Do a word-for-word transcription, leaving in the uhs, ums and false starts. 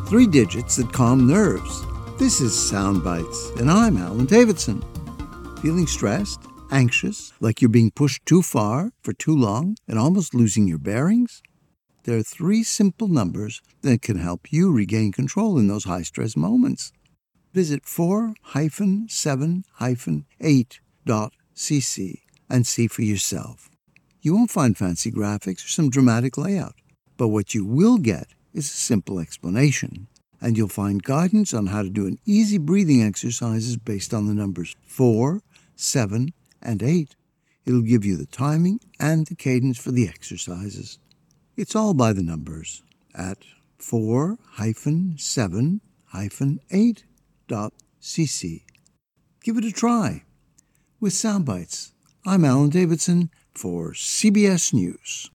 Three digits that calm nerves. This is Sound Bites, and I'm Alan Davidson. Feeling stressed, anxious, like you're being pushed too far for too long and almost losing your bearings? There are three simple numbers that can help you regain control in those high-stress moments. Visit four seven eight dot c c and see for yourself. You won't find fancy graphics or some dramatic layout, but what you will get is a simple explanation, and you'll find guidance on how to do an easy breathing exercises based on the numbers four, seven, and eight. It'll give you the timing and the cadence for the exercises. It's all by the numbers at four seven eight dot c c. Give it a try. With Soundbites, I'm Alan Davidson for C B S News.